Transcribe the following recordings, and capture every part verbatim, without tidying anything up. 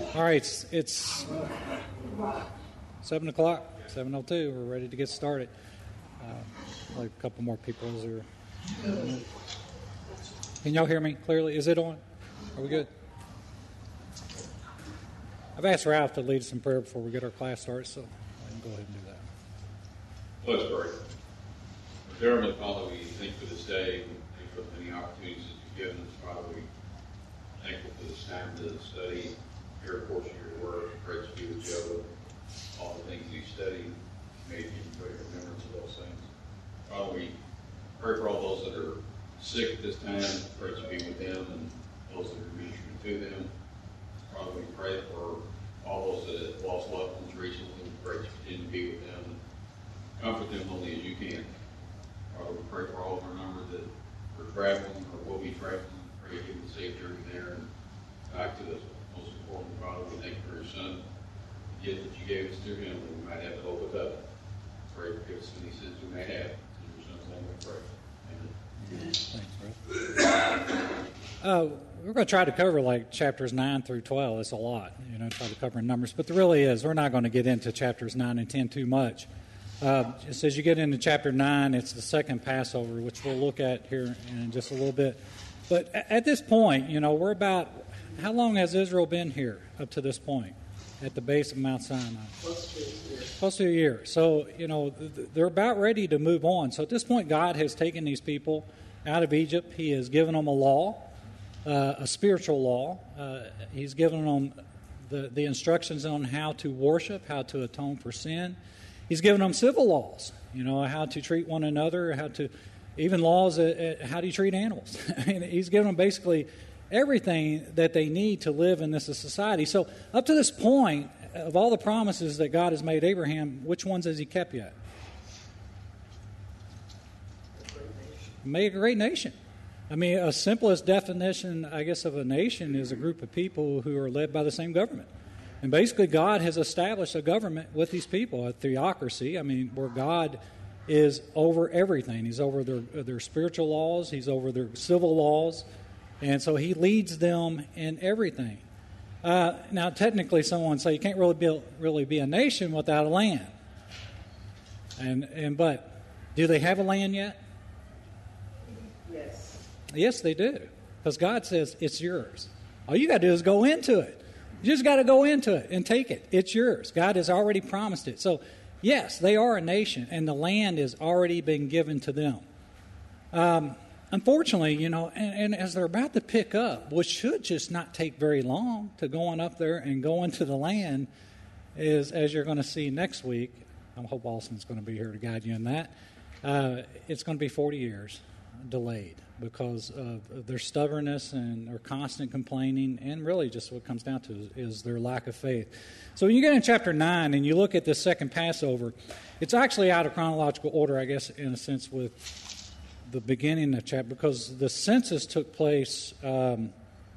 All right, it's, it's seven o'clock, seven oh two. We're ready to get started. Uh, like a couple more people. Is there? Can y'all hear me clearly? Is it on? Are we good? I've asked Ralph to lead us in prayer before we get our class started, so I can go ahead and do that. Let's pray. Dear Heavenly Father, we thank you for this day. Thank you for the many opportunities that you've given us. Father, we thankful for this time to study, hear a portion of your word. Pray to be with Joe. All the things you studied, may you pray remembrance of those things. Father, we pray for all those that are sick at this time. Pray to be with them and those that are ministering to them. Father, we pray for all those that have lost loved ones recently. We pray to continue to be with them and comfort them only as you can. Father, we pray for all of our numbers that are traveling or will be traveling. Pray to give them a safe journey there and back to us. Most important, Father, we thank you for your Son, the gift that you gave us through him, that we might have the hope of heaven. Pray for us any sins we may have. In your Son's name we pray. Amen. Thanks, bro. Uh, we're going to try to cover like chapters nine through twelve. It's a lot, you know, try to cover in numbers. But there really is. We're not going to get into chapters nine and ten too much. Uh, just as you get into chapter nine, it's the second Passover, which we'll look at here in just a little bit. But at this point, you know, we're about, how long has Israel been here up to this point at the base of Mount Sinai? Close to a year. Close to a year. So, you know, they're about ready to move on. So at this point, God has taken these people out of Egypt. He has given them a law, uh, a spiritual law. Uh, he's given them the, the instructions on how to worship, how to atone for sin. He's given them civil laws, you know, how to treat one another, how to, even laws, uh, uh, how do you treat animals? I mean, he's given them basically everything that they need to live in this society. So up to this point, of all the promises that God has made Abraham, which ones has he kept yet? Made a great nation. I mean, a simplest definition, I guess, of a nation is a group of people who are led by the same government. And basically, God has established a government with these people, a theocracy. I mean, where God is over everything. He's over their their spiritual laws. He's over their civil laws. And so he leads them in everything. Uh, now, technically, someone would say you can't really be, really be a nation without a land. And and but do they have a land yet? Yes. Yes, they do. Because God says it's yours. All you got to do is go into it. You just got to go into it and take it. It's yours. God has already promised it. So, yes, they are a nation, and the land has already been given to them. Um, unfortunately, you know, and, and as they're about to pick up, which should just not take very long to going up there and go into the land, is, as you're going to see next week, I hope Austin's going to be here to guide you in that, uh, it's going to be forty years delayed because of their stubbornness and their constant complaining, and really just what it comes down to is, is their lack of faith. So when you get in chapter nine and you look at the second Passover, it's actually out of chronological order, I guess, in a sense, with the beginning of chapter, because the census took place, um,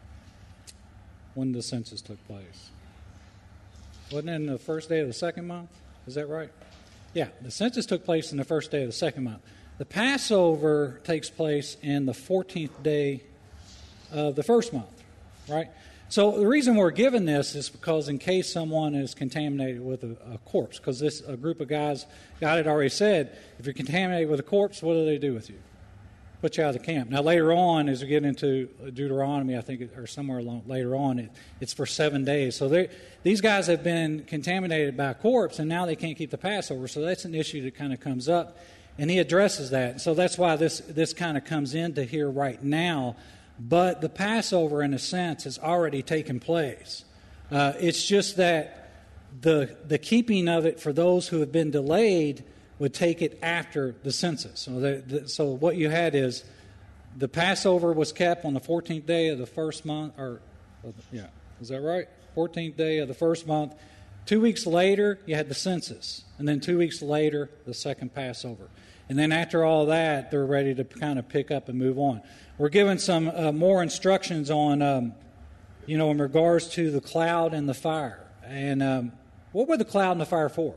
when the census took place. Wasn't it in the first day of the second month? Is that right? Yeah, the census took place in the first day of the second month. The Passover takes place in the fourteenth day of the first month, right? So the reason we're given this is because in case someone is contaminated with a, a corpse, because this a group of guys, God had already said, if you're contaminated with a corpse, what do they do with you? Put you out of the camp. Now later on, as we get into Deuteronomy, I think, or somewhere along later on, it, it's for seven days. So these guys have been contaminated by a corpse, and now they can't keep the Passover. So that's an issue that kind of comes up. And he addresses that. So that's why this, this kind of comes into here right now. But the Passover, in a sense, has already taken place. Uh, it's just that the the keeping of it for those who have been delayed would take it after the census. So, the, the, so what you had is the Passover was kept on the fourteenth day of the first month. Or yeah, is that right? fourteenth day of the first month. Two weeks later, you had the census. And then two weeks later, the second Passover. And then after all that, they're ready to kind of pick up and move on. We're given some uh, more instructions on, um, you know, in regards to the cloud and the fire. And um, what were the cloud and the fire for?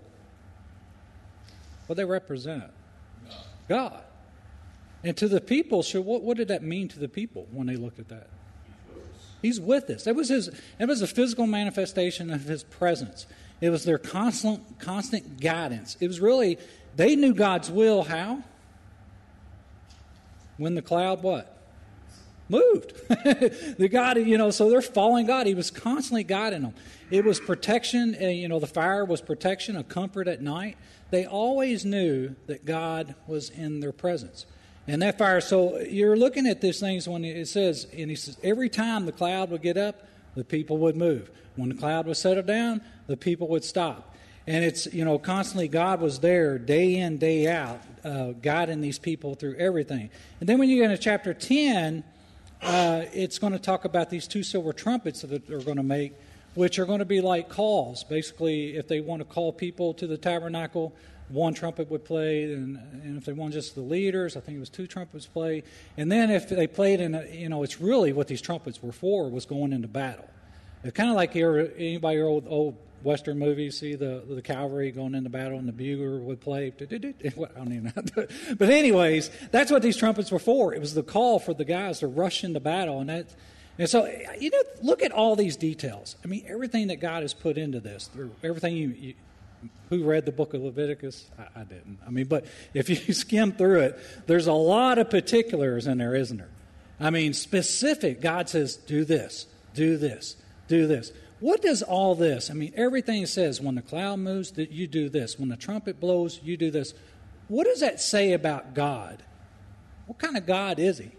What they represent? God. And to the people, so what, what did that mean to the people when they looked at that? He's with us. It was his. It was a physical manifestation of his presence. It was their constant, constant guidance. It was really, they knew God's will how? When the cloud what? Moved. The God, you know, so they're following God. He was constantly guiding them. It was protection. Uh, you know, the fire was protection, a comfort at night. They always knew that God was in their presence. And that fire, so you're looking at these things when it says, and he says, every time the cloud would get up, the people would move. When the cloud would settle down, the people would stop. And it's, you know, constantly God was there day in, day out, uh, guiding these people through everything. And then when you get into chapter ten, uh, it's going to talk about these two silver trumpets that they're going to make, which are going to be like calls. Basically, if they want to call people to the tabernacle, one trumpet would play, and, and if they want just the leaders, I think it was two trumpets play. And then if they played in, a, you know, it's really what these trumpets were for, was going into battle. It's kind of like here, anybody old old Western movies see the the cavalry going into battle and the bugler would play. I don't even know. But anyways, that's what these trumpets were for. It was the call for the guys to rush into battle, and that. And so, you know, look at all these details. I mean, everything that God has put into this, everything you. you Who read the book of Leviticus? I, I didn't. I mean, but if you skim through it, there's a lot of particulars in there, isn't there? I mean, specific. God says, do this, do this, do this. What does all this? I mean, everything says when the cloud moves, that you do this. When the trumpet blows, you do this. What does that say about God? What kind of God is he?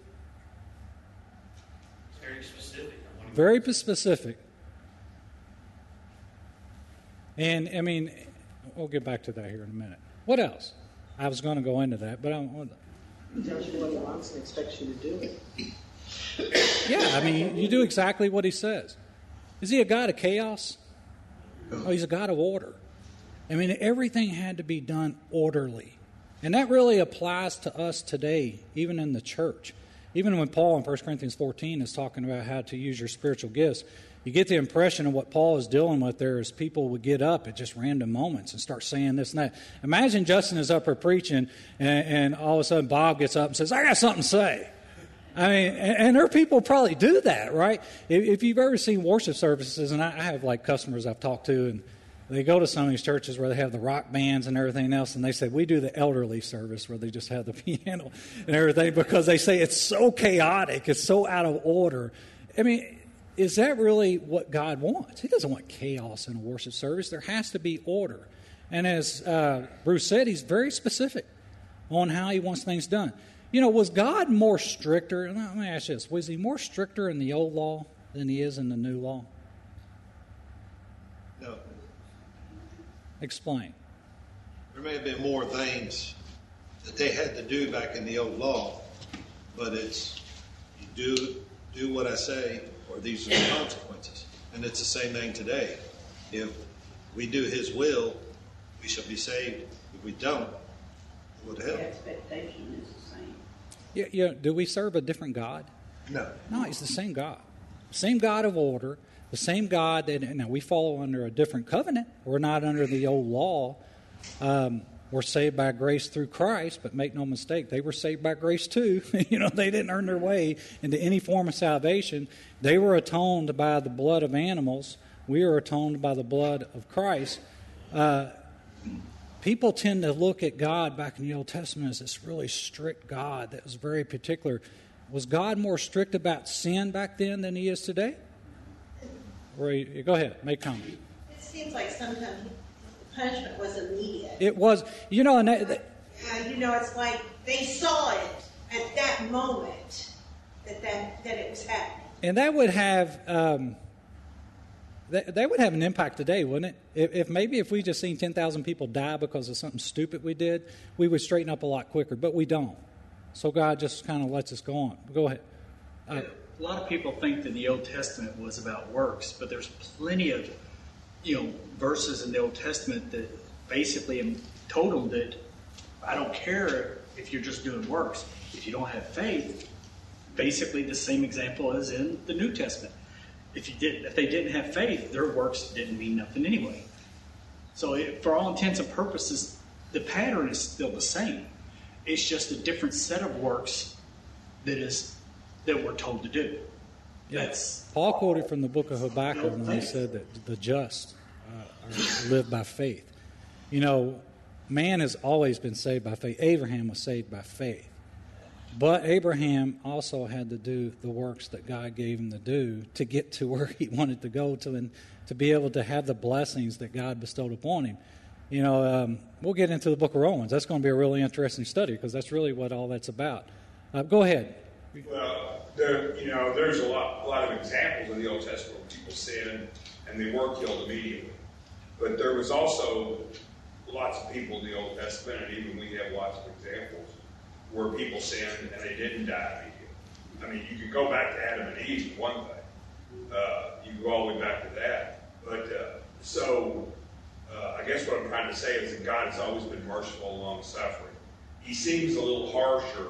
Very specific. Very specific. And, I mean, we'll get back to that here in a minute. What else? I was going to go into that, but I don't want to. He tells you what he wants and expects you to do it. Yeah, I mean, you do exactly what he says. Is he a God of chaos? Oh, he's a God of order. I mean, everything had to be done orderly. And that really applies to us today, even in the church. Even when Paul in First Corinthians fourteen is talking about how to use your spiritual gifts, you get the impression of what Paul is dealing with there is people would get up at just random moments and start saying this and that. Imagine Justin is up there preaching, and, and all of a sudden Bob gets up and says, I got something to say. I mean, and, and there are people who probably do that, right? If, if you've ever seen worship services, and I, I have like customers I've talked to, and they go to some of these churches where they have the rock bands and everything else, and they say, we do the elderly service where they just have the piano and everything, because they say it's so chaotic, it's so out of order. I mean, is that really what God wants? He doesn't want chaos in a worship service. There has to be order. And as uh, Bruce said, he's very specific on how he wants things done. You know, was God more stricter? Let me ask you this. Was he more stricter in the old law than he is in the new law? No. Explain. There may have been more things that they had to do back in the old law, but it's, you do do what I say, or these are the consequences. And it's the same thing today. If we do his will, we shall be saved. If we don't, it would help. The expectation is the same. Yeah, yeah. Do we serve a different God? No. No, he's the same God. Same God of order. The same God that, now we follow under a different covenant. We're not under the old law. Um, we're saved by grace through Christ, but make no mistake, they were saved by grace too. You know, they didn't earn their way into any form of salvation. They were atoned by the blood of animals. We are atoned by the blood of Christ. Uh, people tend to look at God back in the Old Testament as this really strict God that was very particular. Was God more strict about sin back then than he is today? Or, go ahead, make comment. It seems like sometimes the punishment was immediate. It was, you know, and that, that, uh, you know, it's like they saw it at that moment that that, that it was happening. and that would have um, that, that would have an impact today, wouldn't it? If, if maybe if we just seen ten thousand people die because of something stupid we did, we would straighten up a lot quicker, but we don't. So God just kind of lets us go on. Go ahead. Uh, A lot of people think that the Old Testament was about works, but there's plenty of, you know, verses in the Old Testament that basically told them that I don't care if you're just doing works. If you don't have faith, basically the same example as in the New Testament. If you did, if they didn't have faith, their works didn't mean nothing anyway. So it, for all intents and purposes, the pattern is still the same. It's just a different set of works that is that we're told to do. That's Paul quoted from the book of Habakkuk when he said that the just uh, are, live by faith. You know, man has always been saved by faith. Abraham was saved by faith. But Abraham also had to do the works that God gave him to do to get to where he wanted to go to and to be able to have the blessings that God bestowed upon him. You know, um, we'll get into the book of Romans. That's going to be a really interesting study because that's really what all that's about. Uh, go ahead. Well, there, you know, there's a lot, a lot of examples in the Old Testament where people sinned and they were killed immediately. But there was also lots of people in the Old Testament, and even we have lots of examples, where people sinned and they didn't die immediately. I mean, you could go back to Adam and Eve, one thing. Uh, you can go all the way back to that. But uh, so uh, I guess what I'm trying to say is that God has always been merciful, long-suffering. He seems a little harsher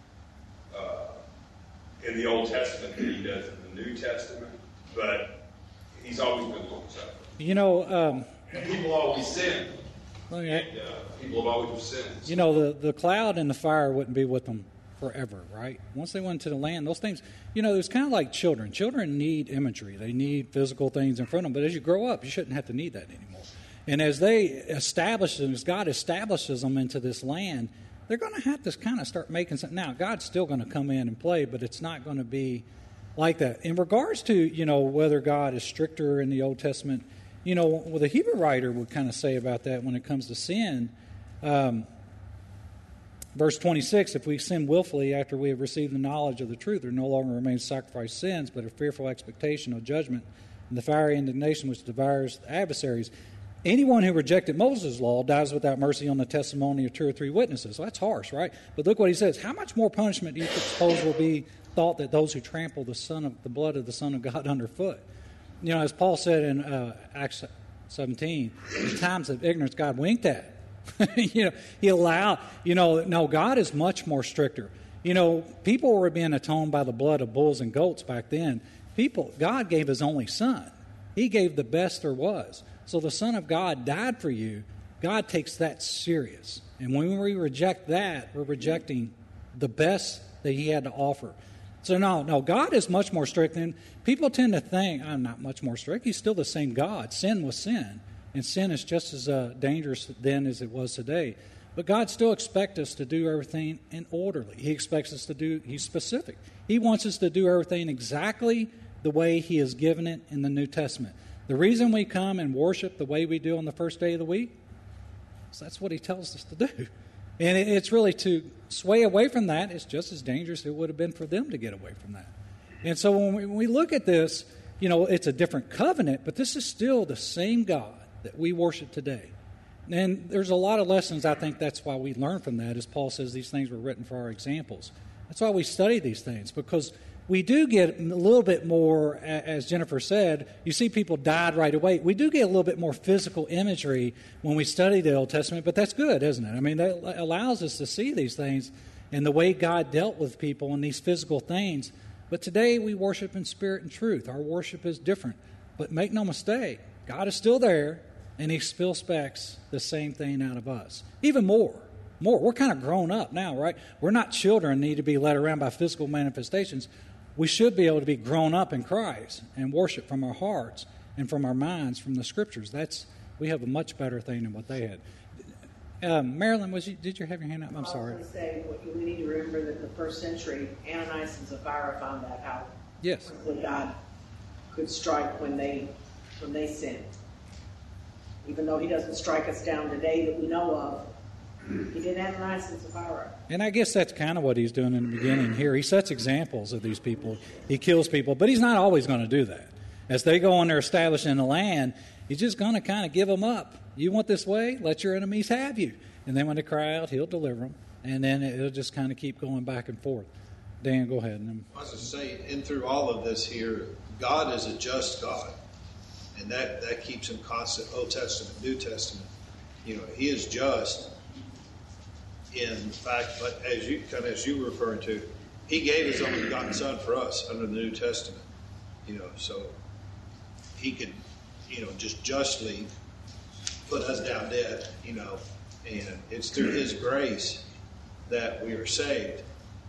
uh, in the Old Testament than he does in the New Testament, but he's always been long-suffering. You know, um, and people always sin. Okay. And, uh, people have always sinned. You know, the, the cloud and the fire wouldn't be with them forever, right? Once they went to the land, those things, you know, it's kind of like children. Children need imagery. They need physical things in front of them. But as you grow up, you shouldn't have to need that anymore. And as they establish them, as God establishes them into this land, they're going to have to kind of start making something. Now, God's still going to come in and play, but it's not going to be like that. In regards to, you know, whether God is stricter in the Old Testament, you know, what the Hebrew writer would kind of say about that when it comes to sin, um, verse twenty-six, if we sin willfully after we have received the knowledge of the truth, there no longer remains sacrificed sins, but a fearful expectation of judgment and the fiery indignation which devours adversaries. Anyone who rejected Moses' law dies without mercy on the testimony of two or three witnesses. So that's harsh, right? But look what he says. How much more punishment do you suppose will be thought that those who trample the son of the blood of the Son of God underfoot? You know, as Paul said in uh, Acts seventeen, in times of ignorance, God winked at. you know, he allowed, you know, no, God is much more stricter. You know, people were being atoned by the blood of bulls and goats back then. People, God gave his only son. He gave the best there was. So the Son of God died for you. God takes that serious. And when we reject that, we're rejecting the best that he had to offer. So no, no, God is much more strict. And people tend to think, I'm not much more strict. He's still the same God. Sin was sin. And sin is just as uh, dangerous then as it was today. But God still expects us to do everything in orderly. He expects us to do, he's specific. He wants us to do everything exactly the way he has given it in the New Testament. The reason we come and worship the way we do on the first day of the week is that's what he tells us to do. And it's really to sway away from that is just as dangerous as it would have been for them to get away from that. And so when we look at this, you know, it's a different covenant, but this is still the same God that we worship today. And there's a lot of lessons, I think that's why we learn from that, as Paul says these things were written for our examples. That's why we study these things, because we do get a little bit more, as Jennifer said, you see people died right away. We do get a little bit more physical imagery when we study the Old Testament, but that's good, isn't it? I mean, that allows us to see these things and the way God dealt with people and these physical things. But today we worship in spirit and truth. Our worship is different. But make no mistake, God is still there, and he still expects the same thing out of us. Even more. More. We're kind of grown up now, right? We're not children need to be led around by physical manifestations. We should be able to be grown up in Christ and worship from our hearts and from our minds, from the Scriptures. That's we have a much better thing than what they had. Um, Marilyn, was you, did you have your hand up? I'm sorry. I was going to say, we need to remember that in the first century, Ananias and Sapphira found out how yes. quickly God could strike when they when they sinned. Even though he doesn't strike us down today that we know of, he did Ananias and Sapphira. And I guess that's kind of what he's doing in the beginning here. He sets examples of these people. He kills people, but he's not always going to do that. As they go on there establishing the land, he's just going to kind of give them up. You want this way? Let your enemies have you. And then when they cry out, he'll deliver them. And then it'll just kind of keep going back and forth. Dan, go ahead. I was just saying, in through all of this here, God is a just God. And that, that keeps him constant, Old Testament, New Testament. You know, he is just. In fact, but as you kind of as you were referring to, he gave his only begotten Son for us under the New Testament. You know, so he could, you know, just justly put us down dead. You know, and it's through his grace that we are saved.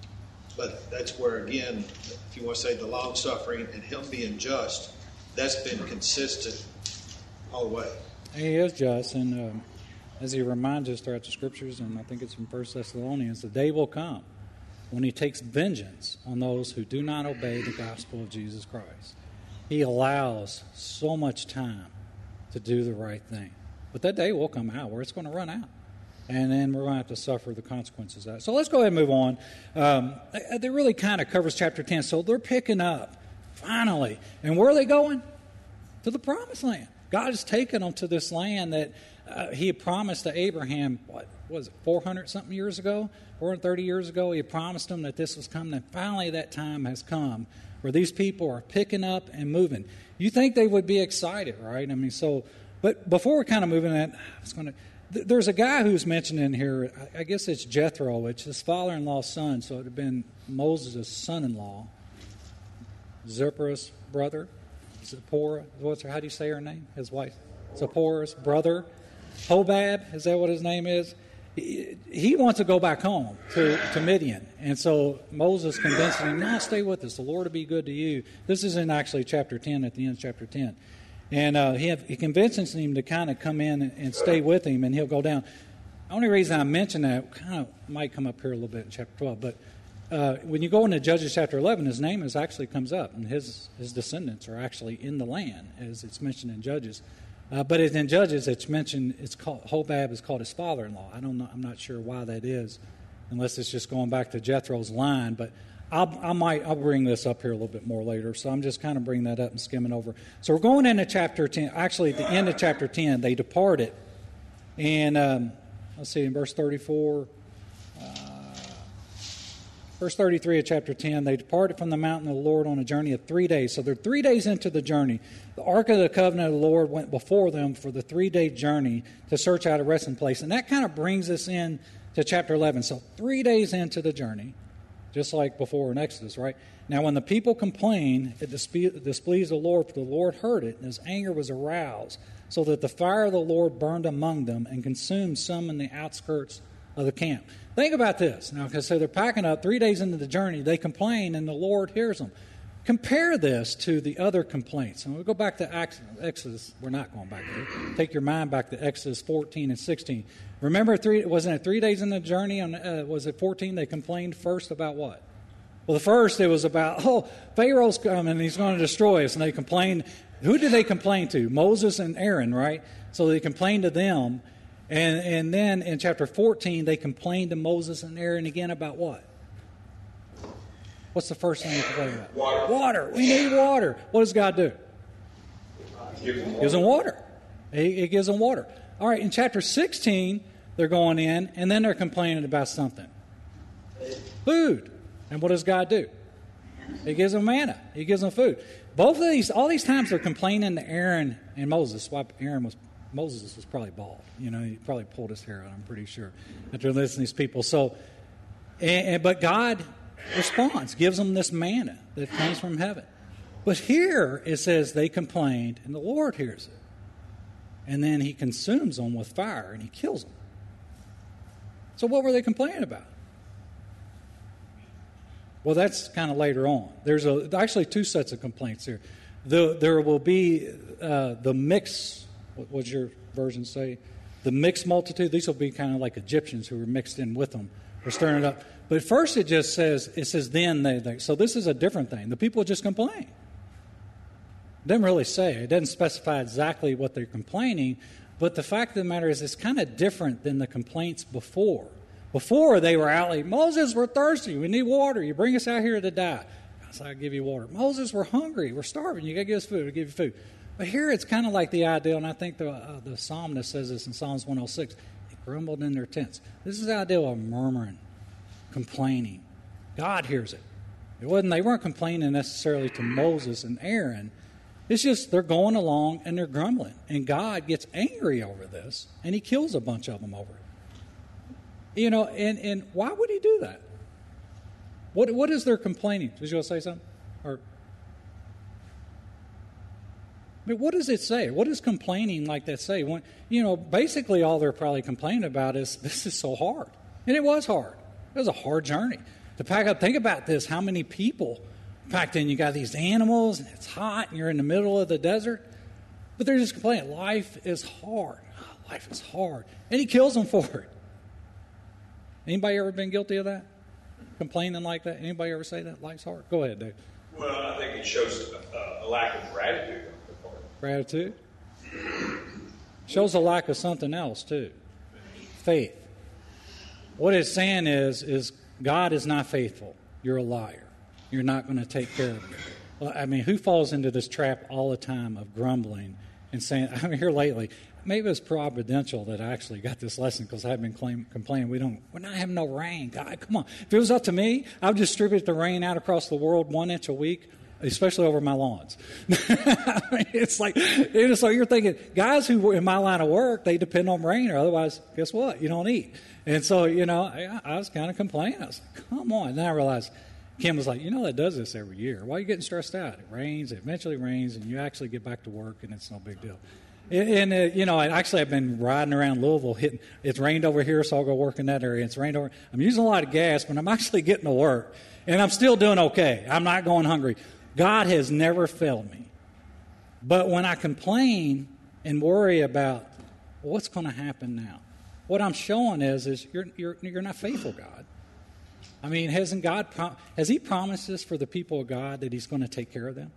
But that's where, again, if you want to say the long suffering and him being just, that's been consistent all the way. He is just, and um, as he reminds us throughout the scriptures, and I think it's from First Thessalonians, the day will come when he takes vengeance on those who do not obey the gospel of Jesus Christ. He allows so much time to do the right thing. But that day will come out where it's going to run out. And then we're going to have to suffer the consequences of that. So let's go ahead and move on. Um, that really kind of covers chapter ten. So they're picking up, finally. And where are they going? To the promised land. God has taken them to this land that uh, he had promised to Abraham, what was it, four hundred something years ago? four hundred thirty years ago, he had promised them that this was coming. And finally that time has come where these people are picking up and moving. You think they would be excited, right? I mean, so, but before we're kind of moving that, I was going to, th- there's a guy who's mentioned in here, I, I guess it's Jethro, which is his father-in-law's son, so it would have been Moses' son-in-law, Zipporah's brother. Zipporah, what's her, how do you say her name? His wife. Zipporah's brother. Hobab, is that what his name is? He, he wants to go back home to, to Midian. And so Moses convinces him, no, stay with us. The Lord will be good to you. This is in actually chapter ten, at the end of chapter ten. And uh, he, have, he convinces him to kind of come in and, and stay with him, and he'll go down. The only reason I mention that kind of might come up here a little bit in chapter twelve, but Uh, when you go into Judges chapter eleven, his name is actually comes up, and his his descendants are actually in the land, as it's mentioned in Judges. Uh, but in Judges, it's mentioned. It's called Hobab is called his father-in-law. I don't know. I'm not sure why that is, unless it's just going back to Jethro's line. But I'll, I might I'll bring this up here a little bit more later. So I'm just kind of bringing that up and skimming over. So we're going into chapter ten. Actually, at the end of chapter ten, they departed, and um, let's see in verse thirty-four. Verse thirty-three of chapter ten, they departed from the mountain of the Lord on a journey of three days. So they're three days into the journey. The Ark of the Covenant of the Lord went before them for the three-day journey to search out a resting place. And that kind of brings us in to chapter eleven. So three days into the journey, just like before in Exodus, right? Now when the people complained, it displeased the Lord, for the Lord heard it, and his anger was aroused, so that the fire of the Lord burned among them and consumed some in the outskirts of the camp. Think about this. Now, because so they're packing up three days into the journey, they complain, and the Lord hears them. Compare this to the other complaints. And we'll go back to Exodus. We're not going back there. Take your mind back to Exodus fourteen and sixteen. Remember, three, wasn't it three days in the journey? On, uh, was it fourteen? They complained first about what? Well, the first, it was about, oh, Pharaoh's coming, and he's going to destroy us. And they complained. Who did they complain to? Moses and Aaron, right? So they complained to them. And, and then in chapter fourteen, they complained to Moses and Aaron again about what? What's the first thing they complain about? Water. Water. We need water. What does God do? Give them Gives them water. He, he gives them water. All right, in chapter sixteen, they're going in, and then they're complaining about something. Food. And what does God do? He gives them manna. He gives them food. Both of these, all these times they're complaining to Aaron and Moses. Why Aaron was Moses was probably bald. You know, he probably pulled his hair out, I'm pretty sure, after listening to these people. So, and, and, but God responds, gives them this manna that comes from heaven. But here it says they complained, and the Lord hears it. And then he consumes them with fire, and he kills them. So what were they complaining about? Well, that's kind of later on. There's a, actually two sets of complaints here. The, there will be uh, the mix. What does your version say? The mixed multitude. These will be kind of like Egyptians who were mixed in with them. We're stirring it up. But first it just says, it says then they, they. So this is a different thing. The people just complain. It doesn't really say. It doesn't specify exactly what they're complaining. But the fact of the matter is it's kind of different than the complaints before. Before they were out like, Moses, we're thirsty. We need water. You bring us out here to die. So I'll give you water. Moses, we're hungry. We're starving. You got to give us food. We'll give you food. But here it's kind of like the ideal, and I think the uh, the psalmist says this in Psalms one oh six. They grumbled in their tents. This is the ideal of murmuring, complaining. God hears it. It wasn't. They weren't complaining necessarily to Moses and Aaron. It's just they're going along and they're grumbling, and God gets angry over this, and He kills a bunch of them over it. You know, and, and why would He do that? What what is their complaining? Did you want to say something? Or I mean, what does it say? What does complaining like that say? When, you know, basically all they're probably complaining about is this is so hard. And it was hard. It was a hard journey. to pack up. Think about this. How many people packed in? You got these animals, and it's hot, and you're in the middle of the desert. But they're just complaining. Life is hard. Oh, life is hard. And he kills them for it. Anybody ever been guilty of that? Complaining like that? Anybody ever say that? Life's hard? Go ahead, Dave. Well, I think it shows a, a lack of gratitude on the part. Gratitude. Shows a lack of something else, too. Faith. What it's saying is, is God is not faithful. You're a liar. You're not going to take care of me. Well, I mean, who falls into this trap all the time of grumbling and saying, I'm here lately. Maybe it's providential that I actually got this lesson because I've been claim, complaining we don't, we're not having no rain. God, come on. If it was up to me, I would distribute the rain out across the world one inch a week, especially over my lawns. I mean, it's like, you know, so you're thinking, guys who in my line of work, they depend on rain, or otherwise, guess what? You don't eat. And so, you know, I, I was kind of complaining. I was like, come on. And then I realized, Kim was like, you know, that does this every year. Why are you getting stressed out? It rains, it eventually rains, and you actually get back to work, and it's no big deal. And, uh, you know, and actually I've been riding around Louisville hitting, it's rained over here, so I'll go work in that area. It's rained over. I'm using a lot of gas, but I'm actually getting to work. And I'm still doing okay. I'm not going hungry. God has never failed me. But when I complain and worry about well, what's going to happen now, what I'm showing is, is you're, you're, you're not faithful, God. I mean, hasn't God, prom- has he promised this for the people of God that he's going to take care of them?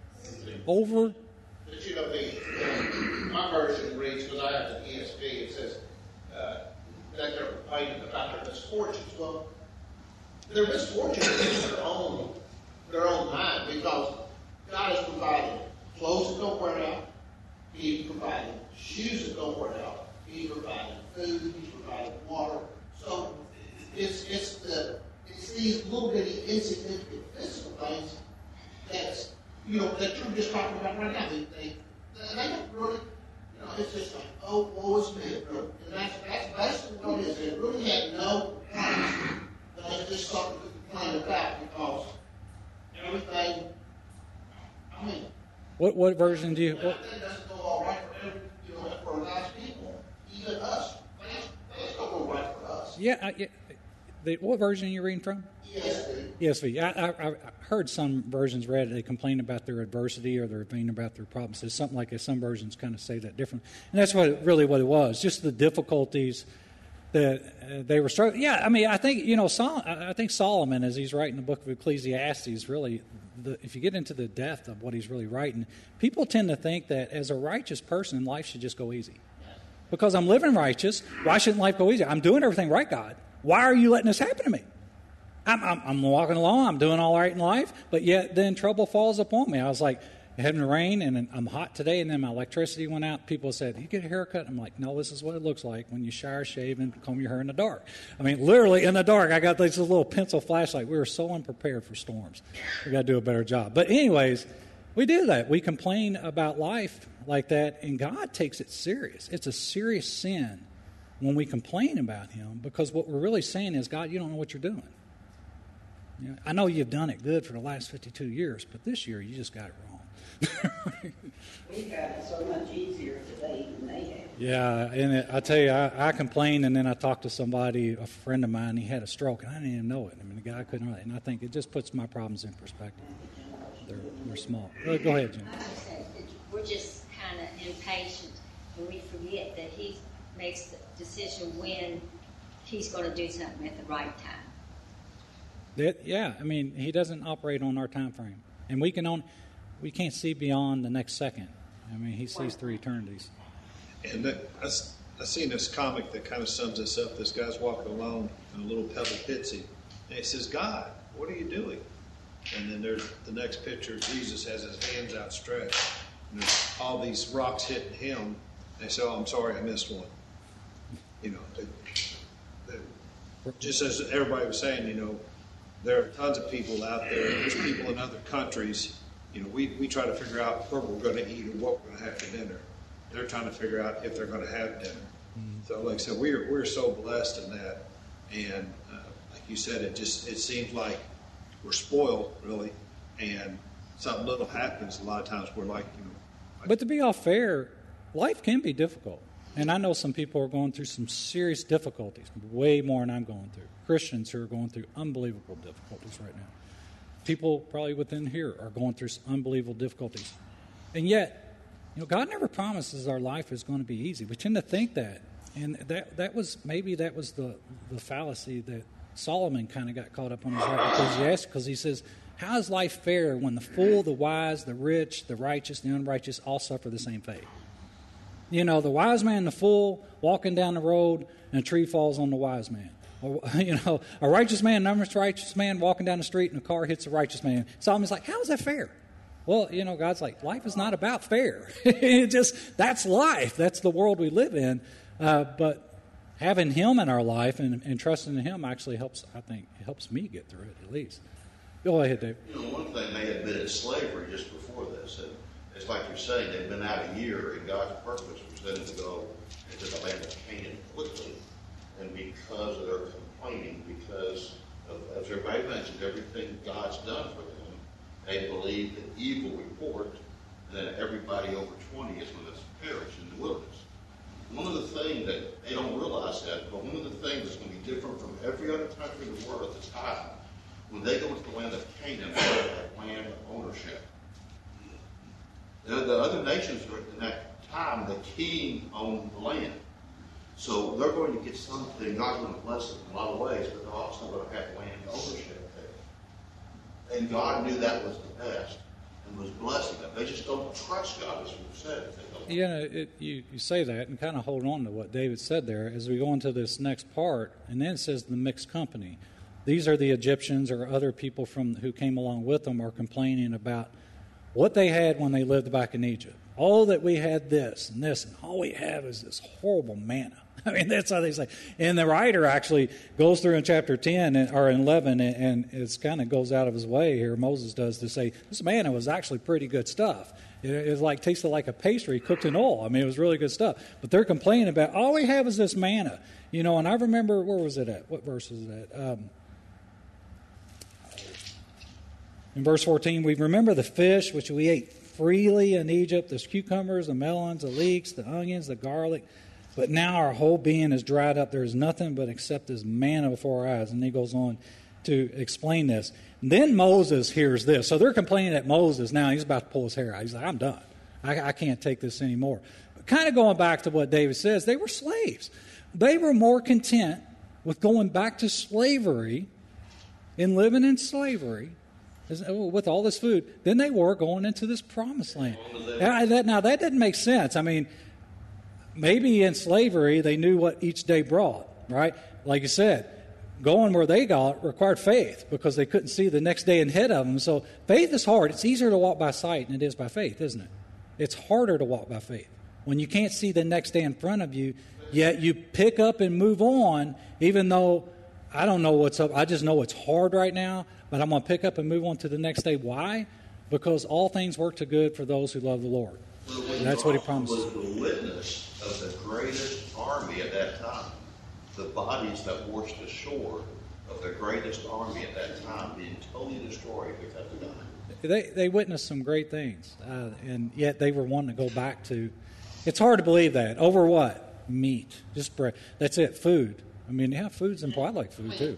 Over. But you know, the, uh, my version reads, because I have the E S V, it says uh, that they're complaining about their misfortunes. Well, their misfortunes in their own, their own mind, because God has provided clothes that don't wear out, he's provided shoes that don't wear out, he's provided food, he's provided water. So it's it's the it's these little bitty insignificant physical things that's you know, that you're just talking about right now. They, they, they don't really, you know, it's just like, oh, woe is me. And that's, that's basically what it is. They really had no promise. But it's just something to complain about because everything, I mean. What what version do you? What? Everything doesn't go all right for every, you know, for God's people. Even us. Things, things don't go right for us. Yeah, I, yeah. The, what version are you reading from? E S V. E S V. I, I, I heard some versions read, they complain about their adversity or they're complaining about their problems. It's something like that. Some versions kind of say that different. And that's what really what it was, just the difficulties that uh, they were struggling. Yeah, I mean, I think, you know, Sol- I think Solomon, as he's writing the book of Ecclesiastes, really, the, if you get into the depth of what he's really writing, people tend to think that as a righteous person, life should just go easy. Because I'm living righteous, why shouldn't life go easy? I'm doing everything right, God. Why are you letting this happen to me? I'm, I'm, I'm walking along, I'm doing all right in life, but yet then trouble falls upon me. I was like, having rain, and I'm hot today, and then my electricity went out. People said, you get a haircut? I'm like, no, this is what it looks like when you shower, shave, and comb your hair in the dark. I mean, literally in the dark. I got this little pencil flashlight. We were so unprepared for storms. We got to do a better job. But anyways, we do that. We complain about life like that, and God takes it serious. It's a serious sin when we complain about him, because what we're really saying is, God, you don't know what you're doing. You know, I know you've done it good for the last fifty-two years, but this year you just got it wrong. We've got it so much easier today than they have. Yeah, and it, I tell you, I, I complained, and then I talked to somebody, a friend of mine, he had a stroke, and I didn't even know it. I mean, the guy couldn't really, and I think it just puts my problems in perspective. They're, they're small. Go, go ahead, Jim. I understand. We're just kind of impatient when we forget that he makes the decision when he's going to do something at the right time. That, yeah, I mean, he doesn't operate on our time frame, and we can only, we can't see beyond the next second. I mean, he sees through eternities. And that, I, I seen this comic that kind of sums this up. This guy's walking along in a little pebble pitsy, and he says, God, what are you doing? And then there's the next picture. Jesus has his hands outstretched, and there's all these rocks hitting him. And they say, oh, I'm sorry, I missed one. You know, they, they, just as everybody was saying, you know, there are tons of people out there. There's people in other countries. You know, we, we try to figure out where we're going to eat or what we're going to have for dinner. They're trying to figure out if they're going to have dinner. Mm-hmm. So, like I said, we're we're so blessed in that. And uh, like you said, it just it seems like we're spoiled, really. And something little happens. A lot of times we're like, you know. Like, but to be all fair, life can be difficult. And I know some people are going through some serious difficulties, way more than I'm going through. Christians who are going through unbelievable difficulties right now. People probably within here are going through some unbelievable difficulties. And yet, you know, God never promises our life is going to be easy. We tend to think that. And that that was, maybe that was the, the fallacy that Solomon kind of got caught up on his right Ecclesiastes, because he says, how is life fair when the fool, the wise, the rich, the righteous, the unrighteous all suffer the same fate? You know, the wise man and the fool walking down the road and a tree falls on the wise man. Or, you know, a righteous man, an unrighteous man walking down the street and a car hits a righteous man. Solomon's like, how is that fair? Well, you know, God's like, life is not about fair. It just, that's life. That's the world we live in. Uh, but having Him in our life and, and trusting in Him actually helps, I think, it helps me get through it at least. Go ahead, Dave. You know, one thing, they had been in slavery just before this. And it's like you're saying, they've been out a year, and God's purpose was them to go into the land of Canaan quickly. And because of their complaining, because of, as everybody mentioned, everything God's done for them, they believed an evil report, and then everybody over twenty is going to perish in the wilderness. One of the things that they don't realize that, but one of the things that's going to be different from every other country in the world at the time, when they go into the land of Canaan, they have land ownership. The, the other nations in that time, the king owned the land. So they're going to get something, God's going to bless them in a lot of ways, but they're also going to have land ownership there. And God knew that was the best and was blessing them. They just don't trust God, as we've said. You know, it, you, you say that and kind of hold on to what David said there as we go into this next part, and then it says the mixed company. These are the Egyptians or other people from who came along with them are complaining about what they had when they lived back in Egypt. Oh, that we had this and this, and all we have is this horrible manna. I mean, that's how they say. And the writer actually goes through in chapter ten or eleven, and it kind of goes out of his way here, Moses does, to say this manna was actually pretty good stuff. It, it was like tasted like a pastry cooked in oil. I mean, it was really good stuff. But they're complaining about all we have is this manna, you know. And I remember, where was it at? What verse is that? Um, in verse fourteen, we remember the fish which we ate freely in Egypt, the cucumbers, the melons, the leeks, the onions, the garlic. But now our whole being is dried up. There is nothing but except this manna before our eyes. And he goes on to explain this. And then Moses hears this. So they're complaining at Moses now. He's about to pull his hair out. He's like, I'm done. I, I can't take this anymore. But kind of going back to what David says, they were slaves. They were more content with going back to slavery and living in slavery with all this food than they were going into this promised land. Now, that, now, that doesn't make sense. I mean, maybe in slavery they knew what each day brought, right? Like you said, going where they got required faith because they couldn't see the next day ahead of them. So faith is hard. It's easier to walk by sight than it is by faith, isn't it? It's harder to walk by faith. When you can't see the next day in front of you, yet you pick up and move on, even though I don't know what's up. I just know it's hard right now, but I'm going to pick up and move on to the next day. Why? Because all things work to good for those who love the Lord. And that's what he promises. Was the witness of the greatest army at that time. The bodies that washed ashore of the greatest army at that time being totally destroyed because of God. They they witnessed some great things, uh, and yet they were wanting to go back to. It's hard to believe that. Over what? Meat. Just bread. That's it. Food. I mean, yeah, food's important. I like food too.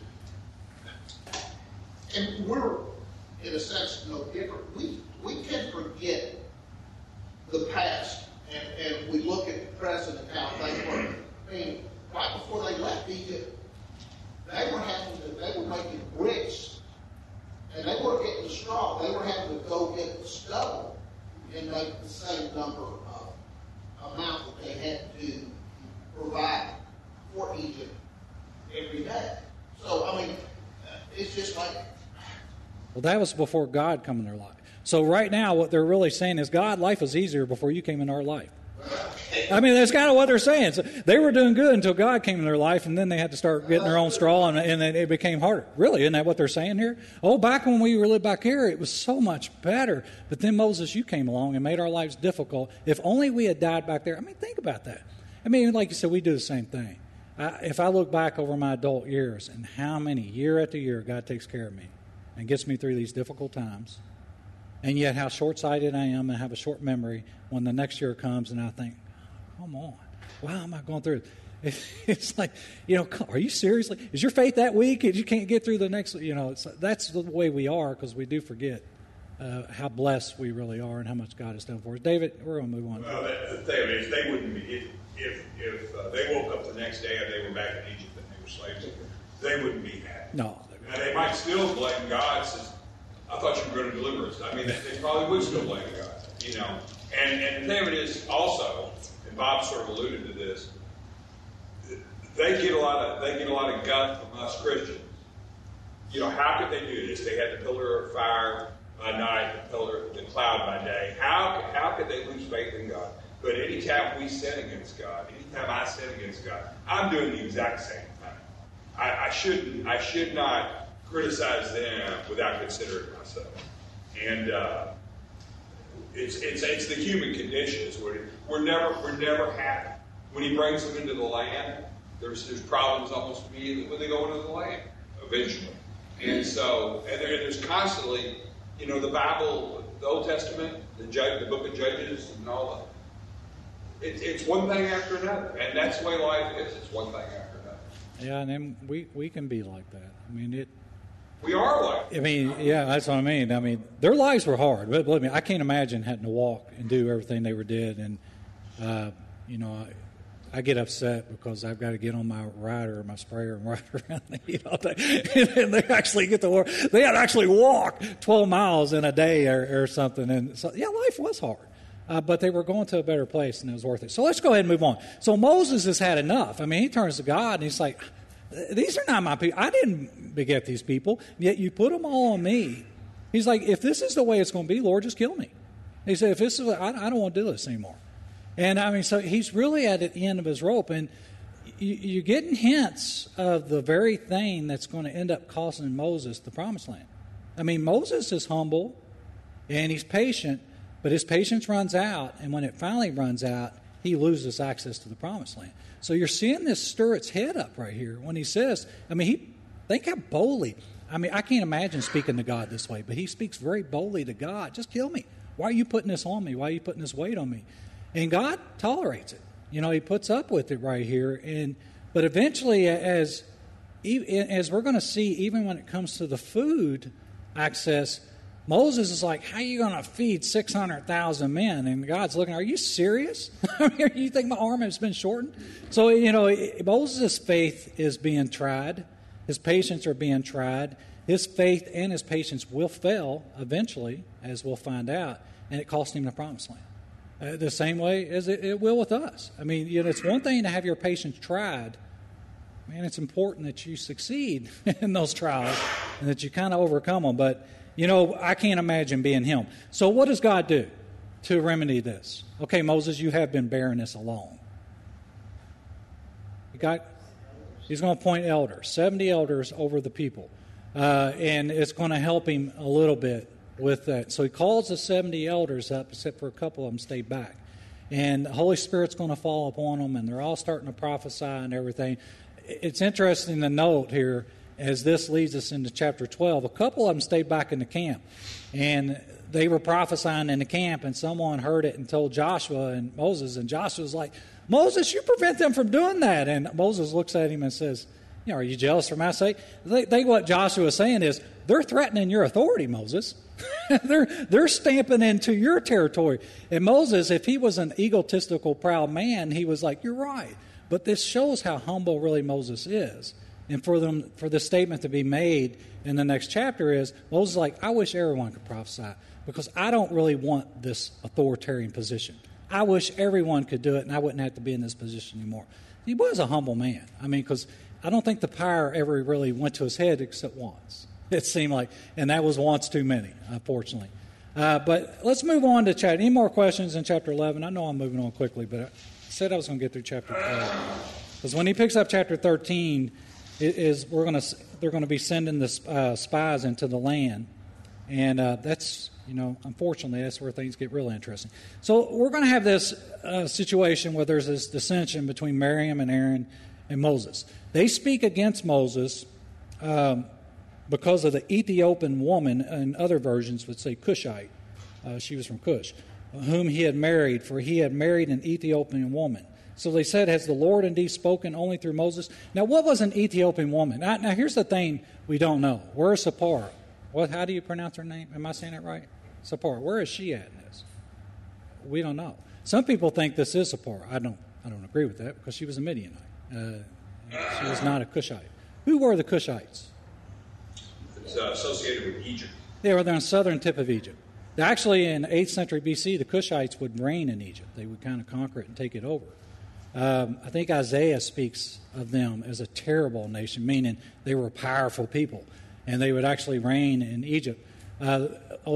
But. And we're, in a sense, no different. We we can forget the past, and, and we look at the present and how things were. I mean, right before they left Egypt, they were having to, they were making bricks, and they weren't getting the straw. They were having to go get the stubble and make the same number of amount that they had to provide for Egypt every day. So, I mean, it's just like. Well, that was before God come in their life. So right now, what they're really saying is, God, life was easier before you came in our life. I mean, that's kind of what they're saying. So they were doing good until God came in their life, and then they had to start getting their own straw, and, and it became harder. Really, isn't that what they're saying here? Oh, back when we lived back here, it was so much better. But then, Moses, you came along and made our lives difficult. If only we had died back there. I mean, think about that. I mean, like you said, we do the same thing. I, if I look back over my adult years and how many, year after year, God takes care of me and gets me through these difficult times, and yet how short-sighted I am and have a short memory when the next year comes and I think, come on. Why am I going through it? It's like, you know, are you seriously? Is your faith that weak? You can't get through the next, you know, it's, that's the way we are because we do forget uh, how blessed we really are and how much God has done for us. David, we're going to move on. Well, that, the thing is, they wouldn't be, if, if, if uh, they woke up the next day and they were back in Egypt and they were slaves, they wouldn't be happy. No. Now, they might still blame God. Says, I thought you were going to deliver us. I mean, they, they probably would still blame God, you know. And, and the thing of it is also, and Bob sort of alluded to this, they get a lot of they get a lot of guff from us Christians. You know, how could they do this? They had the pillar of fire by night, the pillar, the cloud by day. How how could they lose faith in God? But anytime we sin against God, anytime I sin against God, I'm doing the exact same thing. I, I shouldn't I should not criticize them without considering myself. And uh, it's it's it's the human condition. We're, we're never we're never happy. When He brings them into the land, There's there's problems almost immediately when they go into the land, eventually. And so, and, there, and there's constantly, you know, the Bible, the Old Testament, the judge, the Book of Judges, and all that. It, it's one thing after another, and that's the way life is. It's one thing after another. Yeah, and then we, we can be like that. I mean, it. We are like that. I mean, yeah, that's what I mean. I mean, their lives were hard. But believe me, I can't imagine having to walk and do everything they were did, and uh, you know. I, I get upset because I've got to get on my rider or my sprayer and ride around. You know, they, and they actually get to work. They had to actually walk twelve miles in a day or, or something. And so, yeah, life was hard. Uh, but they were going to a better place, and it was worth it. So let's go ahead and move on. So Moses has had enough. I mean, he turns to God, and he's like, these are not my people. I didn't beget these people, yet you put them all on me. He's like, if this is the way it's going to be, Lord, just kill me. He said, if this is, I, I don't want to do this anymore. And, I mean, so he's really at the end of his rope, and you, you're getting hints of the very thing that's going to end up costing Moses the promised land. I mean, Moses is humble, and he's patient, but his patience runs out, and when it finally runs out, he loses access to the promised land. So you're seeing this stir its head up right here when he says, I mean, he think how boldly. I mean, I can't imagine speaking to God this way, but he speaks very boldly to God. Just kill me. Why are you putting this on me? Why are you putting this weight on me? And God tolerates it. You know, he puts up with it right here. And but eventually, as as we're going to see, even when it comes to the food access, Moses is like, how are you going to feed six hundred thousand men? And God's looking, are you serious? I mean, you think my arm has been shortened? So, you know, Moses' faith is being tried. His patience are being tried. His faith and his patience will fail eventually, as we'll find out. And it cost him the promised land. Uh, the same way as it, it will with us. I mean, you know, it's one thing to have your patience tried. Man, it's important that you succeed in those trials and that you kind of overcome them. But, you know, I can't imagine being him. So what does God do to remedy this? Okay, Moses, you have been bearing this alone. You got, he's going to appoint elders, seventy elders over the people. Uh, and it's going to help him a little bit with that. So he calls the seventy elders up, except for a couple of them stayed back. And the Holy Spirit's going to fall upon them, and they're all starting to prophesy and everything. It's interesting to note here, as this leads us into chapter twelve, a couple of them stayed back in the camp. And they were prophesying in the camp, and someone heard it and told Joshua and Moses. And Joshua's like, Moses, you prevent them from doing that. And Moses looks at him and says, you know, are you jealous for my sake? They, they, what Joshua is saying is, they're threatening your authority, Moses. they're, they're stamping into your territory. And Moses, if he was an egotistical, proud man, he was like, you're right. But this shows how humble really Moses is. And for them, for the statement to be made in the next chapter is, Moses is like, I wish everyone could prophesy because I don't really want this authoritarian position. I wish everyone could do it and I wouldn't have to be in this position anymore. He was a humble man. I mean, because I don't think the power ever really went to his head except once. It seemed like, and that was once too many, unfortunately. Uh, but let's move on to chapter. Any more questions in chapter eleven? I know I'm moving on quickly, but I said I was going to get through chapter twelve. Because when he picks up chapter thirteen, it is we're going to they're going to be sending the uh, spies into the land, and uh, that's you know unfortunately that's where things get really interesting. So we're going to have this uh, situation where there's this dissension between Miriam and Aaron and Moses. They speak against Moses. Um, because of the Ethiopian woman, and other versions would say Cushite. Uh, she was from Cush. whom he had married, for he had married an Ethiopian woman. So they said, has the Lord indeed spoken only through Moses? Now, what was an Ethiopian woman? Now, now here's the thing we don't know. Where is Zipporah? What, how do you pronounce her name? Am I saying it right? Zipporah. Where is she at in this? We don't know. Some people think this is Zipporah. I don't, I don't agree with that because she was a Midianite. Uh, she was not a Cushite. Who were the Cushites? It's uh, associated with Egypt. They were the southern tip of Egypt. Actually, in eighth century B C, the Cushites would reign in Egypt. They would kind of conquer it and take it over. Um, I think Isaiah speaks of them as a terrible nation, meaning they were powerful people, and they would actually reign in Egypt. Uh,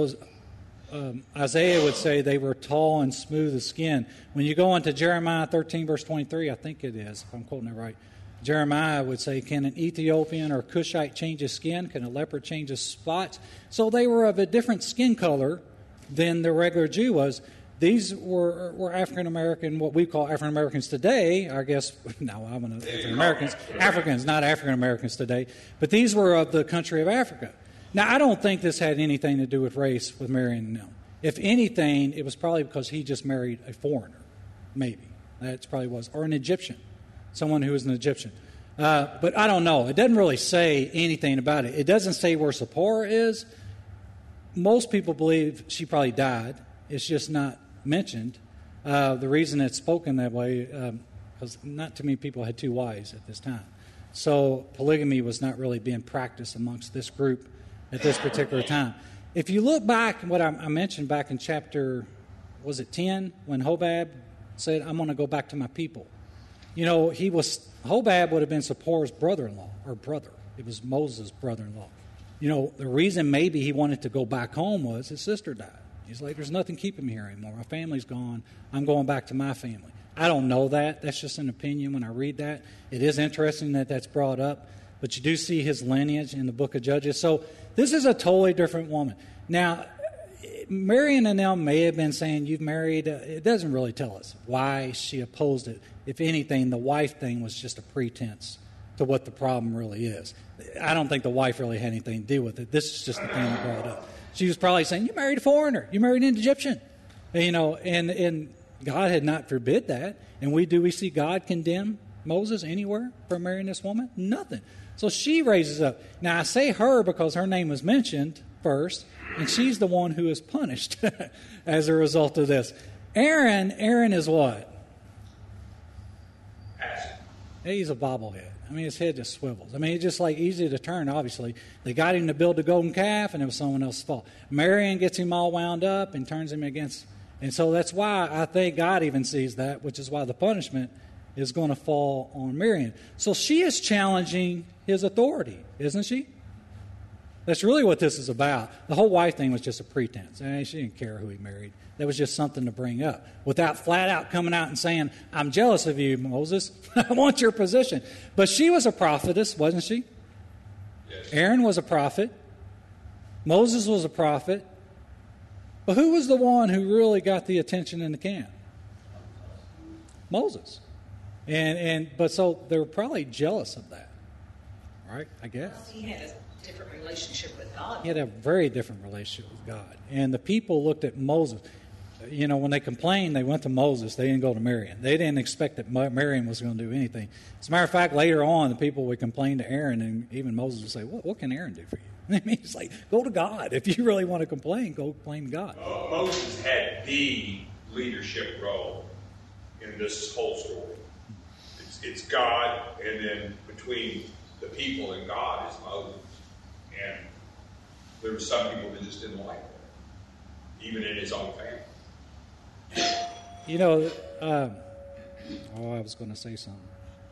um, Isaiah would say they were tall and smooth of skin. When you go into Jeremiah thirteen, verse twenty-three, I think it is, if I'm quoting it right, Jeremiah would say, can an Ethiopian or Cushite change his skin? Can a leopard change his spots? So they were of a different skin color than the regular Jew was. These were, were African-American, what we call African-Americans today. I guess, now I'm an African-Americans, Africans, not African-Americans today. But these were of the country of Africa. Now, I don't think this had anything to do with race with marrying them. If anything, it was probably because he just married a foreigner, maybe. That probably was. Or an Egyptian, someone who was an Egyptian. Uh, but I don't know. It doesn't really say anything about it. It doesn't say where Zipporah is. Most people believe she probably died. It's just not mentioned. Uh, the reason it's spoken that way, because um, not too many people had two wives at this time. So polygamy was not really being practiced amongst this group at this particular time. If you look back, what I, I mentioned back in chapter, was it ten, when Hobab said, I'm going to go back to my people. You know, he was, Hobab would have been Zipporah's brother-in-law, or brother. It was Moses' brother-in-law. You know, the reason maybe he wanted to go back home was his sister died. He's like, there's nothing keeping me here anymore. My family's gone. I'm going back to my family. I don't know that. That's just an opinion when I read that. It is interesting that that's brought up. But you do see his lineage in the book of Judges. So this is a totally different woman. Now, Marion and them may have been saying, you've married. Uh, it doesn't really tell us why she opposed it. If anything, the wife thing was just a pretense to what the problem really is. I don't think the wife really had anything to do with it. This is just the thing that brought up. She was probably saying, you married a foreigner. You married an Egyptian. You know, and, and God had not forbid that. And we do we see God condemn Moses anywhere for marrying this woman? Nothing. So she raises up. Now, I say her because her name was mentioned first, and she's the one who is punished as a result of this. Aaron, Aaron is what? He's a bobblehead. I mean, his head just swivels. I mean, it's just like easy to turn, obviously. They got him to build the golden calf, and it was someone else's fault. Marion gets him all wound up and turns him against. And so that's why I think God even sees that, which is why the punishment is going to fall on Marion. So she is challenging his authority, isn't she? That's really what this is about. The whole wife thing was just a pretense. I mean, she didn't care who he married. That was just something to bring up without flat out coming out and saying, I'm jealous of you, Moses. I want your position. But she was a prophetess, wasn't she? Yes. Aaron was a prophet. Moses was a prophet. But who was the one who really got the attention in the camp? Moses. And and but so they were probably jealous of that. Right? I guess. Well, he had a different relationship with God. He had a very different relationship with God. And the people looked at Moses. You know, when they complained, they went to Moses. They didn't go to Marion. They didn't expect that Marion was going to do anything. As a matter of fact, later on, the people would complain to Aaron, and even Moses would say, what, what can Aaron do for you? I mean, it's like, go to God. If you really want to complain, go complain to God. Uh, Moses had the leadership role in this whole story. It's, it's God, and then between the people and God is Moses. And there were some people that just didn't like that, even in his own family. You know, um, oh, I was going to say something.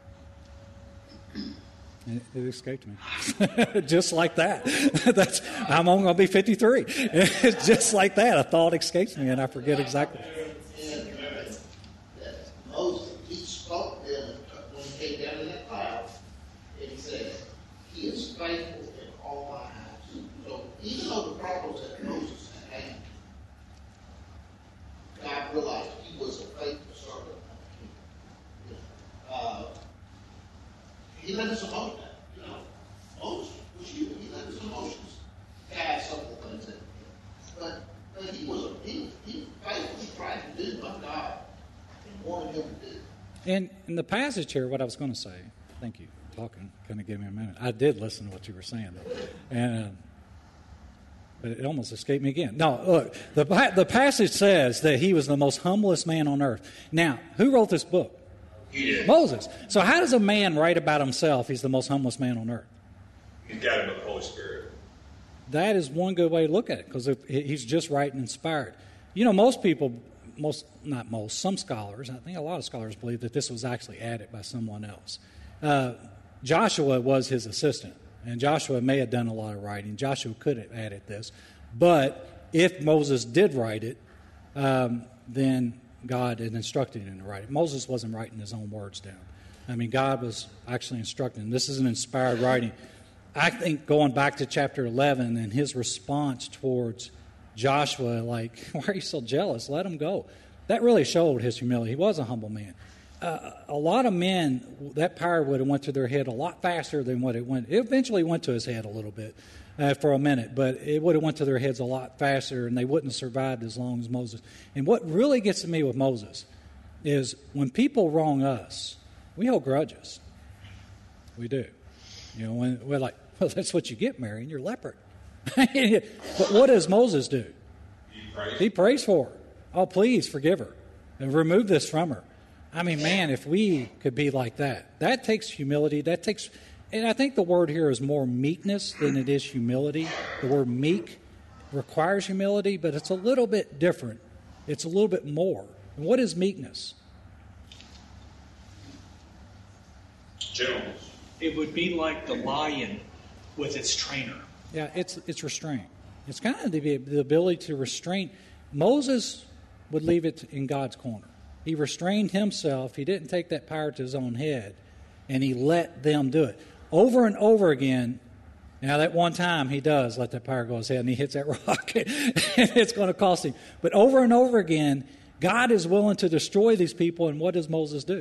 It, it escaped me. Just like that. That's, I'm only going to be fifty-three. It's just like that. A thought escapes me, and I forget exactly. Moses, he spoke to them when he came down in that cloud, and he said, he is faithful in all my house. So even though the problems that Moses had had, God realized he was a faithful servant of the king. Uh, he let his emotions, you know, Moses was human. He let his emotions guide some of the things that he did. But, but he was a, he, he faithful. And in the passage here, what I was going to say, thank you, talking, kind of give me a minute. I did listen to what you were saying, though. And, uh, but it almost escaped me again. No, look, the, the passage says that he was the most humblest man on earth. Now, who wrote this book? He did. Moses. So how does a man write about himself he's the most humblest man on earth? He's got him with the Holy Spirit. That is one good way to look at it, because he's just writing inspired. You know, most people, most not most, some scholars, I think a lot of scholars believe that this was actually added by someone else. Uh, Joshua was his assistant, and Joshua may have done a lot of writing. Joshua could have added this. But if Moses did write it, um, then God had instructed him to write it. Moses wasn't writing his own words down. I mean, God was actually instructing him. This is an inspired writing. I think going back to chapter eleven and his response towards Joshua, like, why are you so jealous? Let him go. That really showed his humility. He was a humble man. Uh, a lot of men, that power would have went to their head a lot faster than what it went. It eventually went to his head a little bit uh, for a minute, but it would have went to their heads a lot faster, and they wouldn't have survived as long as Moses. And what really gets to me with Moses is when people wrong us, we hold grudges. We do. You know, when we're like, well, that's what you get, Marion. You're a leopard. But what does Moses do? He prays. He prays for her. Oh, please forgive her and remove this from her. I mean, man, if we could be like that, that takes humility. That takes, and I think the word here is more meekness than it is humility. The word meek requires humility, but it's a little bit different. It's a little bit more. And what is meekness? Gentleness. It would be like the lion with its trainer. Yeah, it's it's restraint. It's kind of the, the ability to restrain. Moses would leave it in God's corner. He restrained himself. He didn't take that power to his own head, and he let them do it. Over and over again, now that one time he does let that power go his head, and he hits that rock, and it's going to cost him. But over and over again, God is willing to destroy these people, and what does Moses do?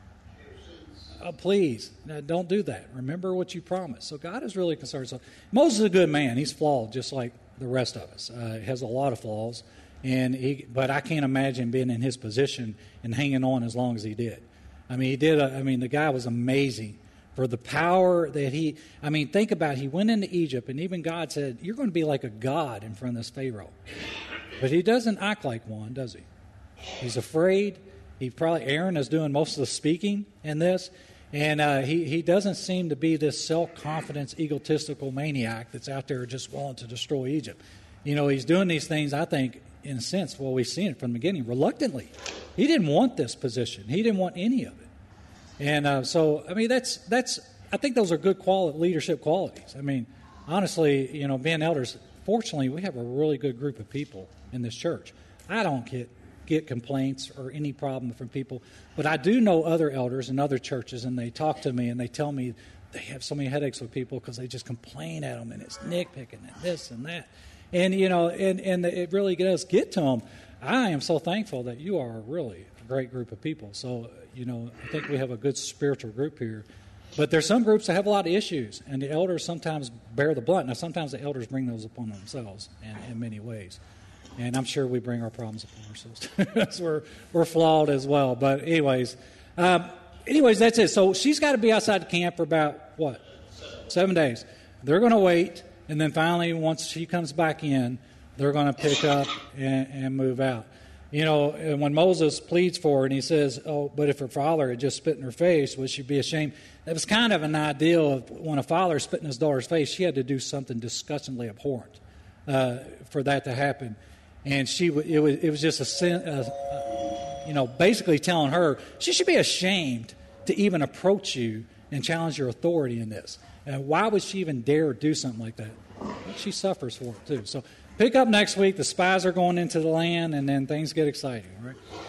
Oh, please, no, don't do that. Remember what you promised. So God is really concerned. So Moses is a good man. He's flawed just like the rest of us. Uh, he has a lot of flaws. And he, but I can't imagine being in his position and hanging on as long as he did. I mean, he did. A, I mean, the guy was amazing for the power that he. I mean, think about it. He went into Egypt, and even God said, "You're going to be like a god in front of this Pharaoh." But he doesn't act like one, does he? He's afraid. He probably Aaron is doing most of the speaking in this, and uh, he he doesn't seem to be this self-confidence, egotistical maniac that's out there just wanting to destroy Egypt. You know, he's doing these things, I think, in a sense, well, we've seen it from the beginning, reluctantly. He didn't want this position. He didn't want any of it. And uh, so, I mean, that's, that's, I think those are good quali- leadership qualities. I mean, honestly, you know, being elders, fortunately, we have a really good group of people in this church. I don't get, get complaints or any problem from people, but I do know other elders in other churches, and they talk to me and they tell me they have so many headaches with people because they just complain at them, and it's nitpicking and this and that. And, you know, and, and it really does get to them. I am so thankful that you are really a great group of people. So, you know, I think we have a good spiritual group here. But there's some groups that have a lot of issues, and the elders sometimes bear the brunt. Now, sometimes the elders bring those upon themselves in, in many ways. And I'm sure we bring our problems upon ourselves. So we're, we're flawed as well. But anyways, um, anyways, that's it. So she's got to be outside the camp for about, what, seven days. They're going to wait. And then finally, once she comes back in, they're going to pick up and, and move out. You know, and when Moses pleads for her and he says, oh, but if her father had just spit in her face, would she be ashamed? That was kind of an ideal of when a father spit in his daughter's face, she had to do something disgustingly abhorrent uh, for that to happen. And she, it was, it was just a, sin, uh, uh, you know, basically telling her she should be ashamed to even approach you and challenge your authority in this. And why would she even dare do something like that? She suffers for it, too. So pick up next week. The spies are going into the land, and then things get exciting, right?